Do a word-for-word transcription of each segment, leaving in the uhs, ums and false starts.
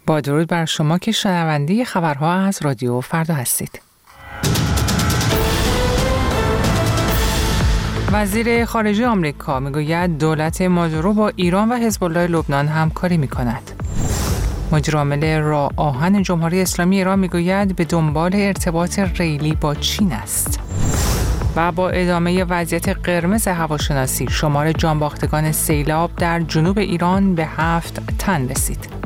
با درود بر شما که شنونده خبرها از رادیو فردا هستید. وزیر خارجه آمریکا میگوید دولت مادورو با ایران و حزب الله لبنان همکاری میکند. مدیر عامل راه آهن جمهوری اسلامی ایران میگوید به دنبال ارتباط ریلی با چین است. و با ادامه وضعیت قرمز هواشناسی شمار جانباختگان سیلاب در جنوب ایران به هفت تن رسید.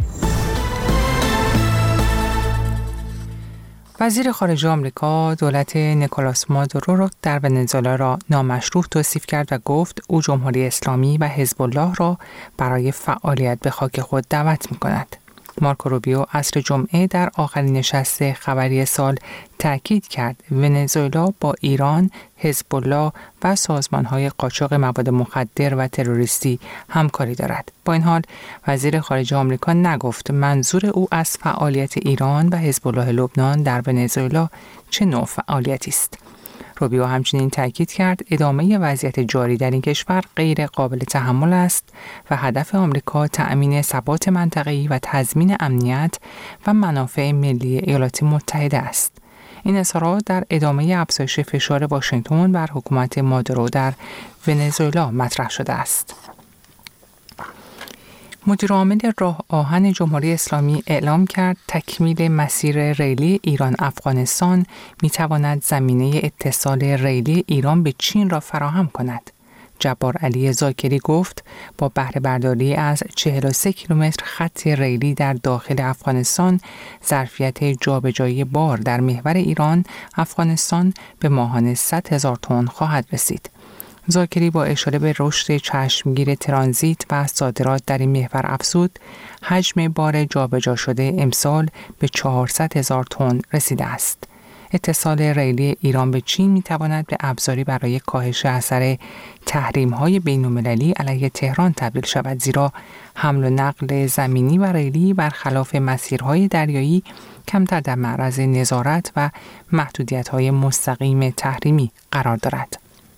وزیر خارجه آمریکا دولت نیکولاس مادورو را در ونزوئلا را نامشروع توصیف کرد و گفت او جمهوری اسلامی و حزب الله را برای فعالیت به خاک خود دعوت می‌کند. مارکو روبیو عصر جمعه در آخرین نشست خبری سال تأکید کرد ونزوئلا با ایران، حزب الله و سازمان‌های قاچاق مواد مخدر و تروریستی همکاری دارد. با این حال وزیر خارجه آمریکا نگفت منظور او از فعالیت ایران و حزب الله لبنان در ونزوئلا چه نوع فعالیتی است. روبیو همچنین تأکید کرد ادامه وضعیت جاری در این کشور غیر قابل تحمل است و هدف آمریکا تأمین ثبات منطقه‌ای و تضمین امنیت و منافع ملی ایالات متحده است. این اظهارات در ادامه افزایش فشار واشنگتن بر حکومت مادورو در ونزوئلا مطرح شده است. مدیر عامل راه آهن جمهوری اسلامی اعلام کرد تکمیل مسیر ریلی ایران افغانستان می تواند زمینه اتصال ریلی ایران به چین را فراهم کند. جبار علی زاکری گفت با بهره برداری از چهل و سه کیلومتر خط ریلی در داخل افغانستان ظرفیت جابجایی بار در محور ایران افغانستان به ماهانه صد هزار تن خواهد رسید. زاکری با اشاره به رشد چشمگیر ترانزیت و صادرات در این محور افزود حجم بار جابجا شده امسال به چهارصد هزار تن رسیده است. اتصال ریلی ایران به چین می تواند به ابزاری برای کاهش اثر تحریم‌های بین‌المللی علیه تهران تبدیل شود، زیرا حمل و نقل زمینی و ریلی برخلاف مسیرهای دریایی کمتر در معرض نظارت و محدودیت‌های مستقیم تحریمی قرار دارد.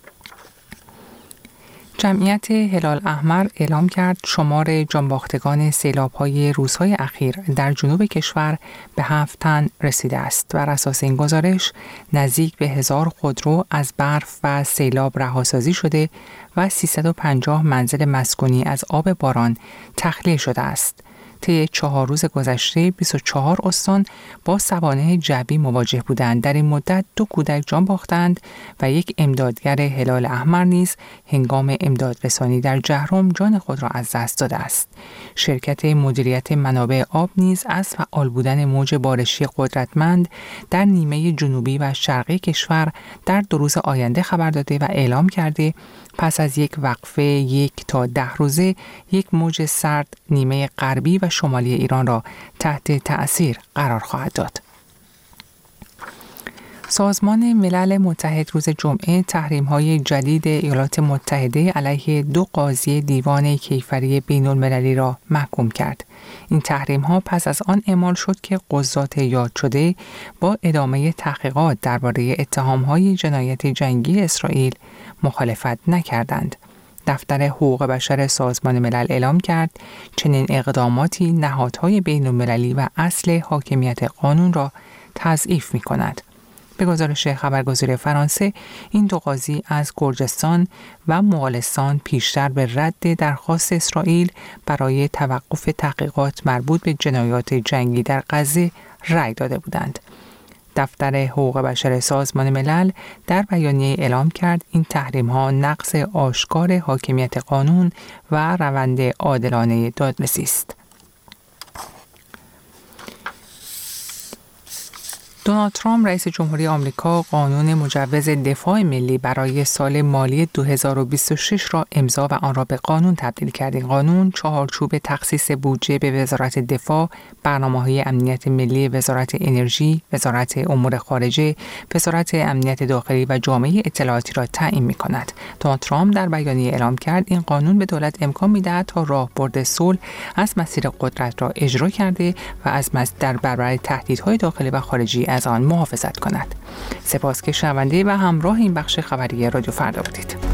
جمعیت هلال احمر اعلام کرد شمار جانباختگان سیلاب‌های روزهای اخیر در جنوب کشور به هفت تن رسیده است. بر اساس این گزارش نزدیک به هزار خودرو از برف و سیلاب رهاسازی شده و سیصد و پنجاه منزل مسکونی از آب باران تخلیه شده است. طی چهار روز گذشته بیست و چهار استان با سوانح جوی مواجه بودند. در این مدت دو کودک جان باختند و یک امدادگر هلال احمر نیز هنگام امدادرسانی در جهرم جان خود را از دست داده است. شرکت مدیریت منابع آب نیز از فعال بودن موج بارشی قدرتمند در نیمه جنوبی و شرقی کشور در دو روز آینده خبر داده و اعلام کرده پس از یک وقفه یک تا ده روزه یک موج سرد نیمه غربی و شمالی ایران را تحت تأثیر قرار خواهد داد. سازمان ملل متحد روز جمعه تحریم‌های جدید ایالات متحده علیه دو قاضی دیوان کیفری بین‌المللی را محکوم کرد. این تحریم‌ها پس از آن اعمال شد که قضات یاد شده با ادامه تحقیقات درباره اتهام‌های جنایت جنگی اسرائیل مخالفت نکردند. دفتر حقوق بشر سازمان ملل اعلام کرد چنین اقداماتی نهادهای بین‌المللی و اصل حاکمیت قانون را تضعیف می‌کند. به گزارش خبرگزاری فرانسه این دو قاضی از گرجستان و مغولستان پیشتر به رد درخواست اسرائیل برای توقف تحقیقات مربوط به جنایات جنگی در غزه رأی داده بودند. دفتر حقوق بشر سازمان ملل در بیانیه اعلام کرد این تحریم‌ها نقض آشکار حاکمیت قانون و روند عادلانه دادرسی است. دونالد ترامپ رئیس جمهوری آمریکا قانون مجوز دفاع ملی برای سال مالی دو هزار و بیست و شش را امضا و آن را به قانون تبدیل کرد. این قانون چهارچوب تخصیص بودجه به وزارت دفاع، برنامه‌های امنیت ملی وزارت انرژی، وزارت امور خارجه، وزارت امنیت داخلی و جامعه اطلاعاتی را تعیین می‌کند. دونالد ترامپ در بیانیه اعلام کرد این قانون به دولت امکان می‌دهد تا راهبرد صلح از مسیر قدرت را اجرا کرده و از در برابر تهدیدهای داخلی و خارجی از آن محافظت کند. سپاس که شنونده و همراه این بخش خبری رادیو فردا بودید.